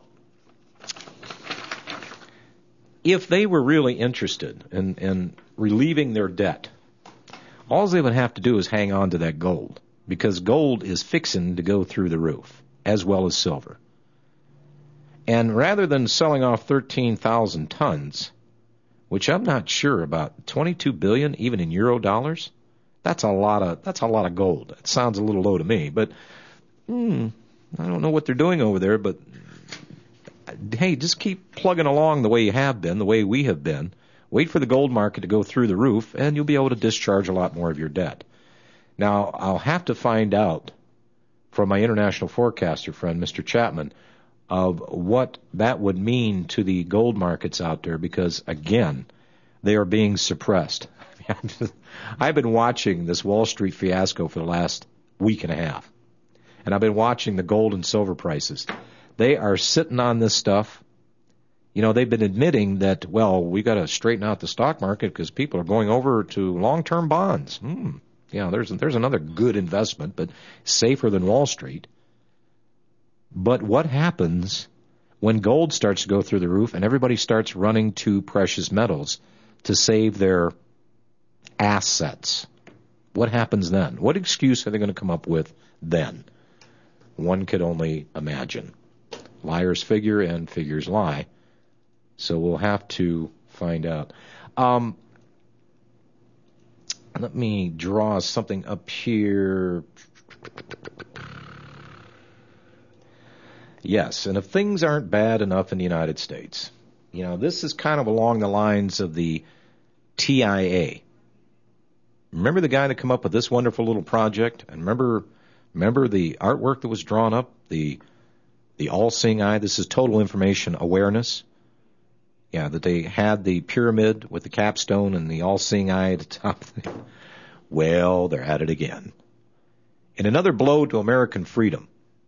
if they were really interested in, in relieving their debt, all they would have to do is hang on to that gold, because gold is fixing to go through the roof, as well as silver. And rather than selling off thirteen thousand tons, which I'm not sure about, twenty-two billion dollars even in euro dollars, that's a lot of that's a lot of gold. It sounds a little low to me, but hmm, I don't know what they're doing over there, but hey, just keep plugging along the way you have been, the way we have been. Wait for the gold market to go through the roof, and you'll be able to discharge a lot more of your debt. Now, I'll have to find out from my international forecaster friend, Mister Chapman, of what that would mean to the gold markets out there, because, again, they are being suppressed. I've been watching this Wall Street fiasco for the last week and a half, and I've been watching the gold and silver prices. They are sitting on this stuff. You know, they've been admitting that, well, we got to straighten out the stock market because people are going over to long-term bonds. Hmm. Yeah, there's there's another good investment, but safer than Wall Street. But what happens when gold starts to go through the roof and everybody starts running to precious metals to save their assets? What happens then? What excuse are they going to come up with then? One could only imagine. Liars figure and figures lie. So we'll have to find out. Um, let me draw something up here. Yes, and if things aren't bad enough in the United States, you know, this is kind of along the lines of the T I A. Remember the guy that came up with this wonderful little project? And remember, remember the artwork that was drawn up, the the all-seeing eye. This is total information awareness. Yeah, that they had the pyramid with the capstone and the all-seeing eye at the top. Well, they're at it again. In another blow to American freedom,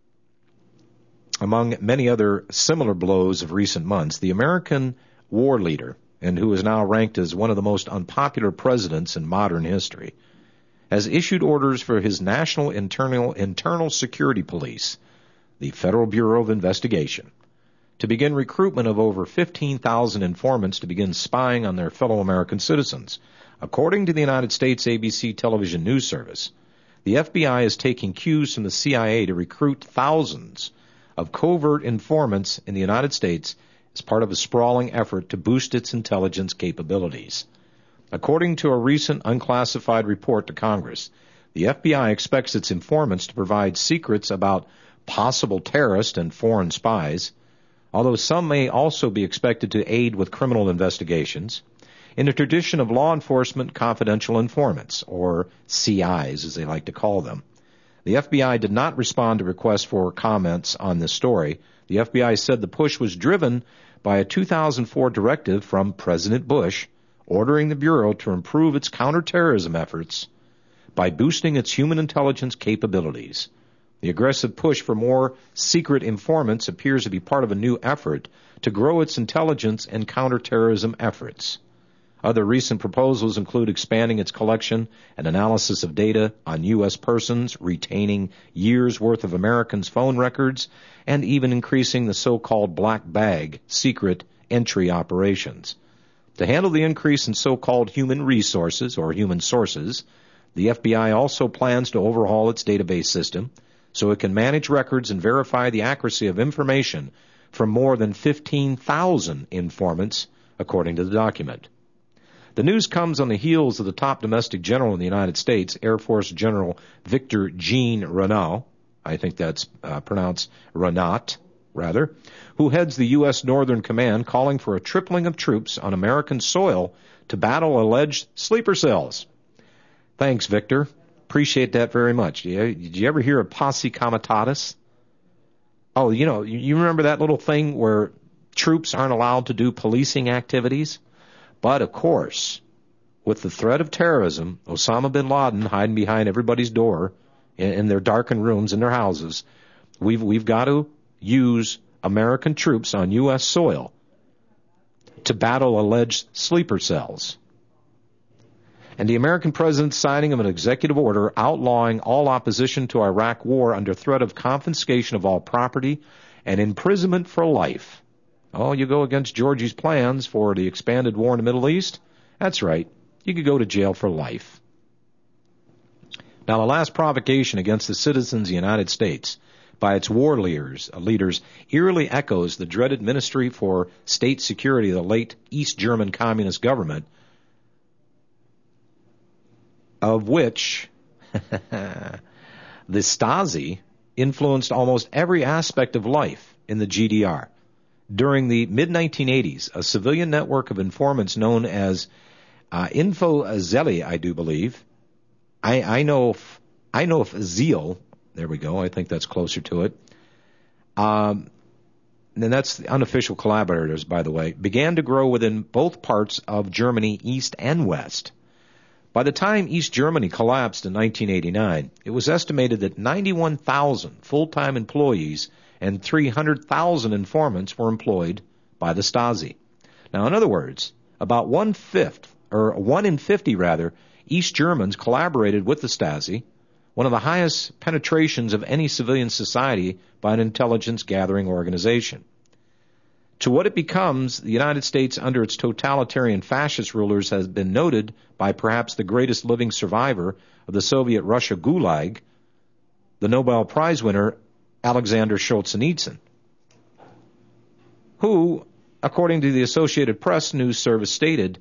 among many other similar blows of recent months, the American war leader, and who is now ranked as one of the most unpopular presidents in modern history, has issued orders for his National Internal, Internal Security Police, the Federal Bureau of Investigation, to begin recruitment of over fifteen thousand informants to begin spying on their fellow American citizens. According to the United States A B C television news service, the F B I is taking cues from the C I A to recruit thousands of covert informants in the United States as part of a sprawling effort to boost its intelligence capabilities. According to a recent unclassified report to Congress, the F B I expects its informants to provide secrets about possible terrorists and foreign spies, although some may also be expected to aid with criminal investigations, in a tradition of law enforcement confidential informants, or C Is as they like to call them. The F B I did not respond to requests for comments on this story. The F B I said the push was driven by a two thousand four directive from President Bush ordering the Bureau to improve its counterterrorism efforts by boosting its human intelligence capabilities. The aggressive push for more secret informants appears to be part of a new effort to grow its intelligence and counterterrorism efforts. Other recent proposals include expanding its collection and analysis of data on U S persons, retaining years' worth of Americans' phone records, and even increasing the so-called black bag secret entry operations. To handle the increase in so-called human resources or human sources, The F B I also plans to overhaul its database system so it can manage records and verify the accuracy of information from more than fifteen thousand informants, according to the document. The news comes on the heels of the top domestic general in the United States, Air Force General Victor Jean Renault, I think that's uh, pronounced Renat, rather, who heads the U S Northern Command, calling for a tripling of troops on American soil to battle alleged sleeper cells. Thanks, Victor. Appreciate that very much. Did you, did you ever hear of posse comitatus? Oh, you know, you remember that little thing where troops aren't allowed to do policing activities? But, of course, with the threat of terrorism, Osama bin Laden hiding behind everybody's door in, in their darkened rooms in their houses, we've we've got to use American troops on U S soil to battle alleged sleeper cells. And the American president's signing of an executive order outlawing all opposition to Iraq war under threat of confiscation of all property and imprisonment for life. Oh, you go against Georgie's plans for the expanded war in the Middle East? That's right. You could go to jail for life. Now, the last provocation against the citizens of the United States by its war leaders, leaders eerily echoes the dreaded Ministry for State Security of the late East German Communist government, of which the Stasi influenced almost every aspect of life in the G D R. During the mid nineteen eighties, a civilian network of informants known as uh, Info-Zelle, I do believe. I, I know if, I know if Zeal, there we go, I think that's closer to it. Um, and that's the unofficial collaborators, by the way, began to grow within both parts of Germany, East and West. By the time East Germany collapsed in nineteen eighty-nine, it was estimated that ninety-one thousand full-time employees and three hundred thousand informants were employed by the Stasi. Now, in other words, about one-fifth, or one in fifty rather, East Germans collaborated with the Stasi, one of the highest penetrations of any civilian society by an intelligence-gathering organization. To what it becomes, the United States under its totalitarian fascist rulers has been noted by perhaps the greatest living survivor of the Soviet Russia Gulag, the Nobel Prize winner Alexander Solzhenitsyn, who, according to the Associated Press news service, stated,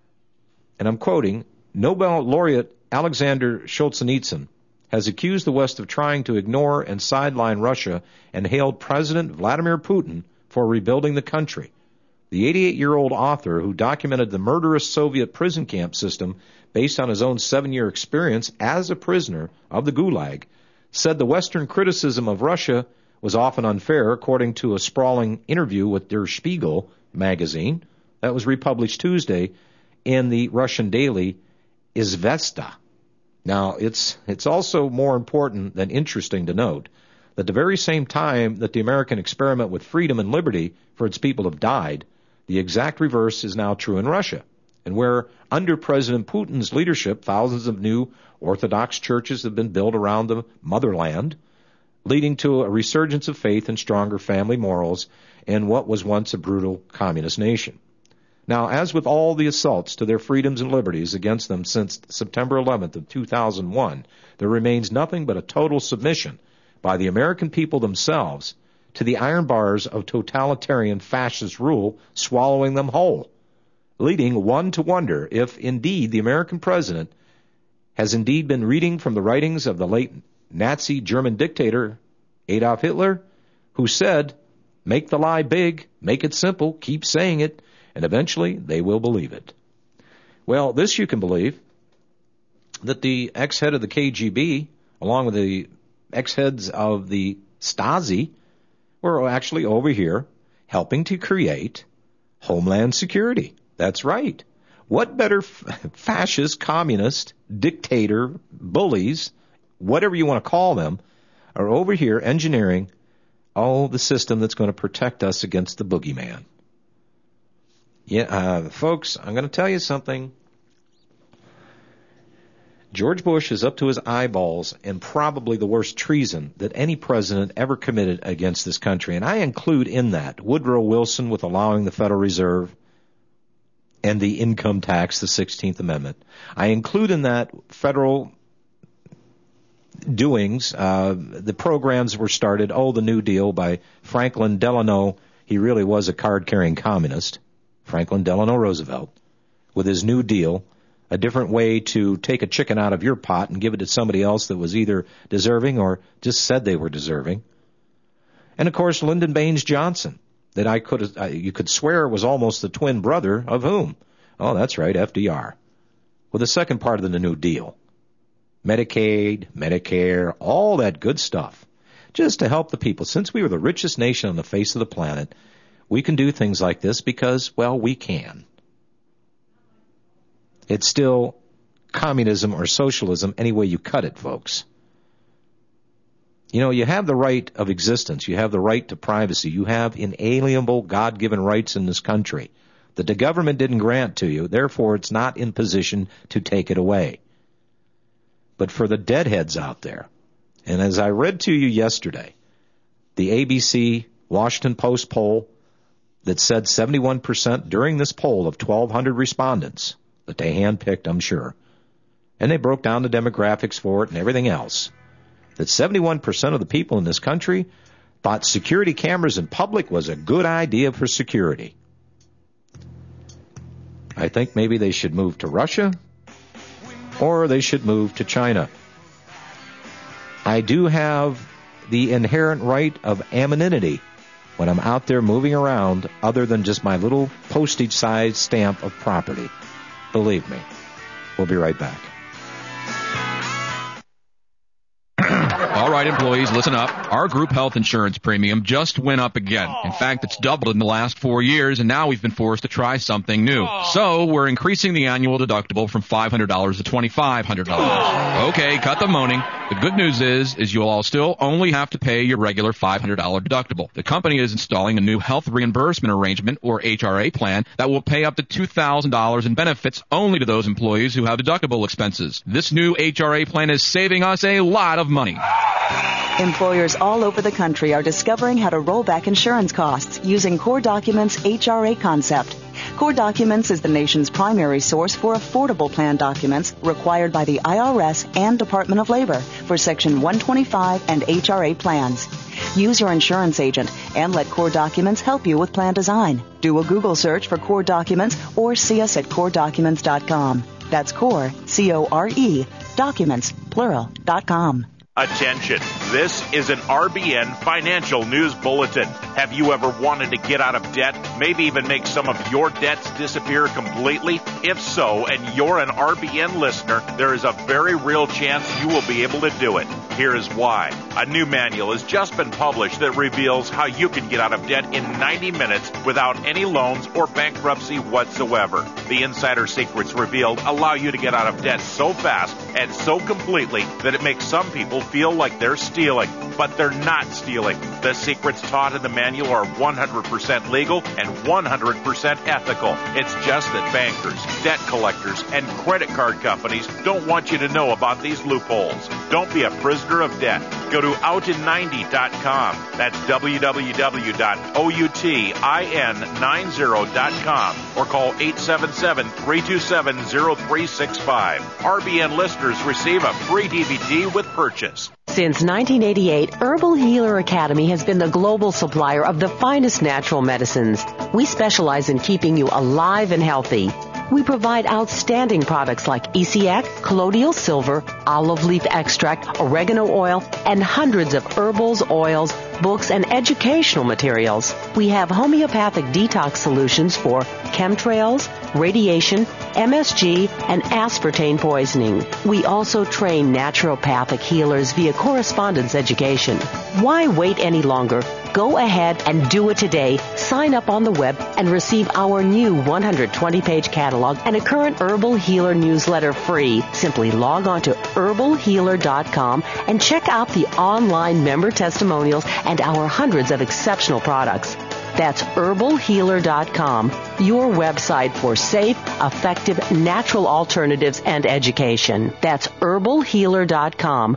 and I'm quoting, Nobel laureate Alexander Solzhenitsyn has accused the West of trying to ignore and sideline Russia and hailed President Vladimir Putin for rebuilding the country. The eighty-eight-year-old author, who documented the murderous Soviet prison camp system based on his own seven-year experience as a prisoner of the Gulag, said the Western criticism of Russia was often unfair, according to a sprawling interview with Der Spiegel magazine that was republished Tuesday in the Russian daily Izvesta. Now, it's it's also more important than interesting to note that the very same time that the American experiment with freedom and liberty for its people have died, the exact reverse is now true in Russia. And where, under President Putin's leadership, thousands of new Orthodox churches have been built around the motherland, leading to a resurgence of faith and stronger family morals in what was once a brutal communist nation. Now, as with all the assaults to their freedoms and liberties against them since September eleventh of two thousand one, there remains nothing but a total submission by the American people themselves to the iron bars of totalitarian fascist rule, swallowing them whole, leading one to wonder if indeed the American president has indeed been reading from the writings of the late Nazi German dictator Adolf Hitler, who said, make the lie big, make it simple, keep saying it, and eventually they will believe it. Well, this you can believe, that the ex-head of the K G B, along with the ex-heads of the Stasi, were actually over here helping to create Homeland Security. That's right. What better f- fascist, communist, dictator, bullies, whatever you want to call them, are over here engineering, oh, the system that's going to protect us against the boogeyman. Yeah, uh, folks, I'm going to tell you something. George Bush is up to his eyeballs in probably the worst treason that any president ever committed against this country. And I include in that Woodrow Wilson with allowing the Federal Reserve and the income tax, the sixteenth Amendment. I include in that federal doings. Uh, the programs were started, oh, the New Deal by Franklin Delano. He really was a card-carrying communist, Franklin Delano Roosevelt, with his New Deal, a different way to take a chicken out of your pot and give it to somebody else that was either deserving or just said they were deserving. And, of course, Lyndon Baines Johnson, that I could uh, you could swear was almost the twin brother of whom? Oh, that's right, F D R. With the second part of the New Deal. Medicaid, Medicare, all that good stuff. Just to help the people. Since we were the richest nation on the face of the planet, we can do things like this because, well, we can. It's still communism or socialism any way you cut it, folks. You know, you have the right of existence. You have the right to privacy. You have inalienable God-given rights in this country that the government didn't grant to you. Therefore, it's not in position to take it away. But for the deadheads out there, and as I read to you yesterday, the A B C Washington Post poll that said seventy-one percent during this poll of twelve hundred respondents that they handpicked, I'm sure, and they broke down the demographics for it and everything else, that seventy-one percent of the people in this country thought security cameras in public was a good idea for security. I think maybe they should move to Russia or they should move to China. I do have the inherent right of anonymity when I'm out there moving around other than just my little postage-sized stamp of property. Believe me. We'll be right back. All right, employees, listen up. Our group health insurance premium just went up again. In fact, it's doubled in the last four years, and now we've been forced to try something new. So we're increasing the annual deductible from five hundred dollars to twenty-five hundred dollars. Okay, cut the moaning. The good news is, is you'll all still only have to pay your regular five hundred dollars deductible. The company is installing a new health reimbursement arrangement, or H R A plan, that will pay up to two thousand dollars in benefits only to those employees who have deductible expenses. This new H R A plan is saving us a lot of money. Employers all over the country are discovering how to roll back insurance costs using Core Documents' H R A concept. Core Documents is the nation's primary source for affordable plan documents required by the I R S and Department of Labor for Section one twenty-five and H R A plans. Use your insurance agent and let Core Documents help you with plan design. Do a Google search for Core Documents or see us at core documents dot com. That's Core, C O R E, documents, plural, dot com. Attention, this is an R B N financial news bulletin. Have you ever wanted to get out of debt, maybe even make some of your debts disappear completely? If so, and you're an R B N listener, there is a very real chance you will be able to do it. Here is why. A new manual has just been published that reveals how you can get out of debt in ninety minutes without any loans or bankruptcy whatsoever. The insider secrets revealed allow you to get out of debt so fast and so completely that it makes some people feel like they're stealing, but they're not stealing. The secrets taught in the manual are one hundred percent legal and one hundred percent ethical. It's just that bankers, debt collectors, and credit card companies don't want you to know about these loopholes. Don't be a prisoner of debt. Go to out in ninety dot com. That's w w w dot outin ninety dot com or call eight seven seven, three two seven, zero three six five. R B N listeners receive a free D V D with purchase. Since nineteen eighty-eight, Herbal Healer Academy has been the global supplier of the finest natural medicines. We specialize in keeping you alive and healthy. We provide outstanding products like E C X, colloidal silver, olive leaf extract, oregano oil, and hundreds of herbals, oils, books, and educational materials. We have homeopathic detox solutions for chemtrails, radiation, M S G, and aspartame poisoning. We also train naturopathic healers via correspondence education. Why wait any longer? Go ahead and do it today. Sign up on the web and receive our new one hundred twenty page catalog and a current Herbal Healer newsletter free. Simply log on to herbal healer dot com and check out the online member testimonials and our hundreds of exceptional products. That's herbal healer dot com, your website for safe, effective, natural alternatives and education. That's herbal healer dot com.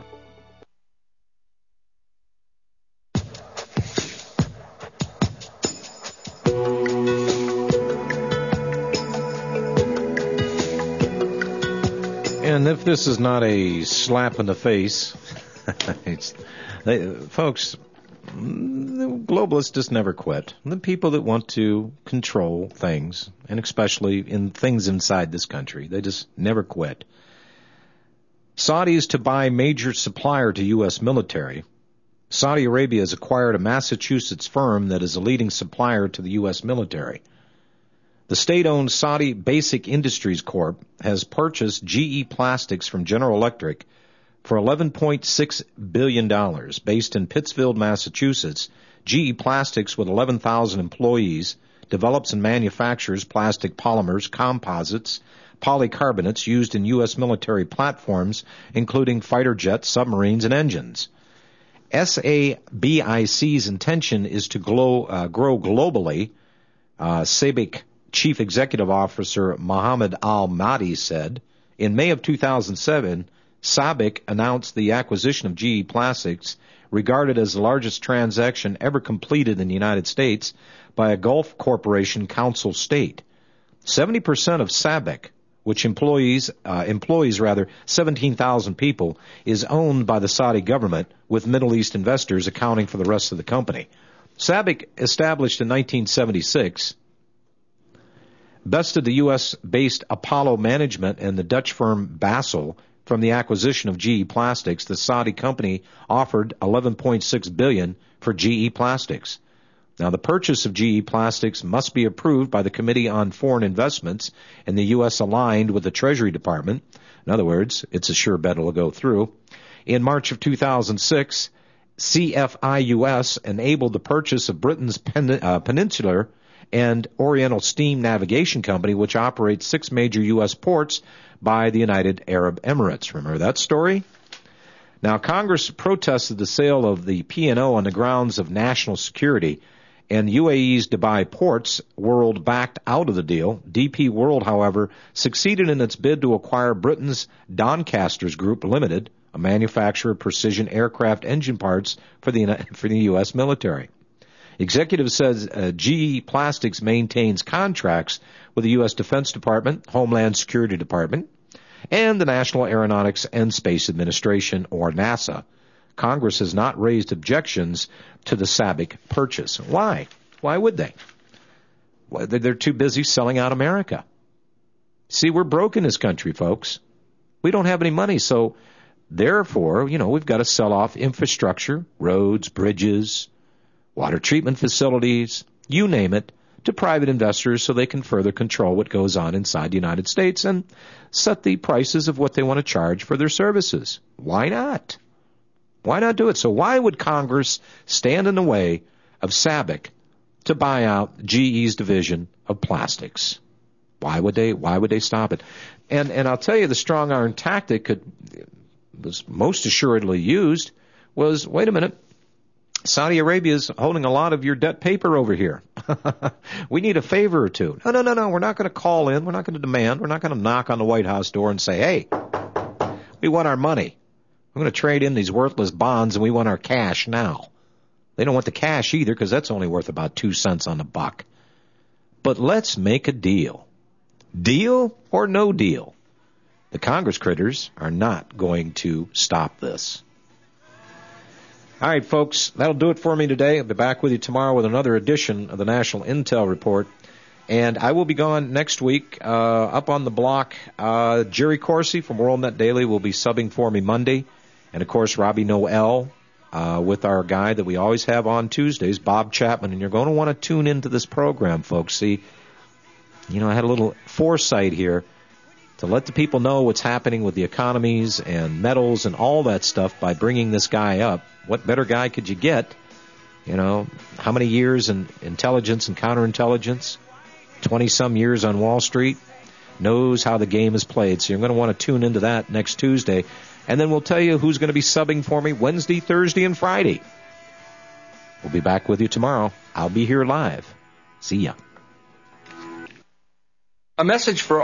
And if this is not a slap in the face, it's, they, folks, the globalists just never quit. The people that want to control things, and especially in things inside this country, they just never quit. Saudis to buy major supplier to U S military. Saudi Arabia has acquired a Massachusetts firm that is a leading supplier to the U S military. The state-owned Saudi Basic Industries Corp has purchased G E Plastics from General Electric for eleven point six billion dollars. Based in Pittsfield, Massachusetts, G E Plastics, with eleven thousand employees, develops and manufactures plastic polymers, composites, polycarbonates used in U S military platforms, including fighter jets, submarines, and engines. SABIC's intention is to glow, uh, grow globally, uh, SABIC Chief Executive Officer Mohammed Al-Mahdi said. In May of two thousand seven, SABIC announced the acquisition of G E Plastics, regarded as the largest transaction ever completed in the United States by a Gulf Corporation council state. seventy percent of SABIC, which employees, uh, employs rather seventeen thousand people, is owned by the Saudi government, with Middle East investors accounting for the rest of the company. SABIC, established in nineteen seventy-six, bested the U S-based Apollo Management and the Dutch firm Basel from the acquisition of G E Plastics. The Saudi company offered eleven point six billion dollars for G E Plastics. Now, the purchase of G E Plastics must be approved by the Committee on Foreign Investments, and the U S aligned with the Treasury Department. In other words, it's a sure bet it'll go through. In March of two thousand six, C F I U S enabled the purchase of Britain's pen, uh, Peninsular and Oriental Steam Navigation Company, which operates six major U S ports, by the United Arab Emirates. Remember that story? Now, Congress protested the sale of the P and O on the grounds of national security, and U A E's Dubai Ports World backed out of the deal. D P World, however, succeeded in its bid to acquire Britain's Doncasters Group Limited, a manufacturer of precision aircraft engine parts for the for the U S military. Executive says uh, G E Plastics maintains contracts with the U S Defense Department, Homeland Security Department, and the National Aeronautics and Space Administration, or NASA. Congress has not raised objections to the SABIC purchase. Why? Why would they? Well, they're too busy selling out America. See, we're broke in this country, folks. We don't have any money, so therefore, you know, we've got to sell off infrastructure, roads, bridges, water treatment facilities, you name it, to private investors so they can further control what goes on inside the United States and set the prices of what they want to charge for their services. Why not? Why not do it? So why would Congress stand in the way of SABIC to buy out G E's division of plastics? Why would they, why would they stop it? And, and I'll tell you, the strong arm tactic could, was most assuredly used was, wait a minute, Saudi Arabia is holding a lot of your debt paper over here. We need a favor or two. No, no, no, no. We're not going to call in. We're not going to demand. We're not going to knock on the White House door and say, hey, we want our money. We're going to trade in these worthless bonds and we want our cash now. They don't want the cash either because that's only worth about two cents on the buck. But let's make a deal. Deal or no deal? The Congress critters are not going to stop this. All right, folks, that'll do it for me today. I'll be back with you tomorrow with another edition of the National Intel Report. And I will be gone next week. Uh, up on the block, uh, Jerry Corsi from WorldNet Daily will be subbing for me Monday. And, of course, Robbie Noel uh, with our guy that we always have on Tuesdays, Bob Chapman. And you're going to want to tune into this program, folks. See, you know, I had a little foresight here to let the people know what's happening with the economies and metals and all that stuff by bringing this guy up. What better guy could you get? You know, how many years in intelligence and counterintelligence? twenty-some years on Wall Street. Knows how the game is played. So you're going to want to tune into that next Tuesday. And then we'll tell you who's going to be subbing for me Wednesday, Thursday, and Friday. We'll be back with you tomorrow. I'll be here live. See ya. A message for